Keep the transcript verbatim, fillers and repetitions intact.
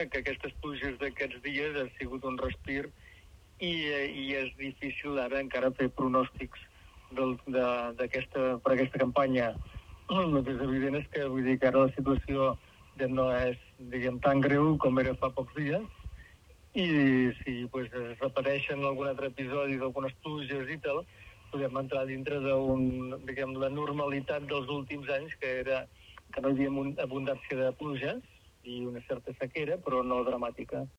que aquestes pluges d'aquests dies ha sigut un respir i, i és difícil ara encara fer pronòstics del, de, d'aquesta, per aquesta campanya. El que és evident és que, vull dir, que ara la situació ja no és, diguem, tan greu com era fa pocs dies, i si pues, es repeteixen algun altre episodi d'algunes pluges i tal, podem entrar dintre d'un, diguem, la normalitat dels últims anys, que era que no hi havia abundància de pluges i una certa sequera, però no dramàtica.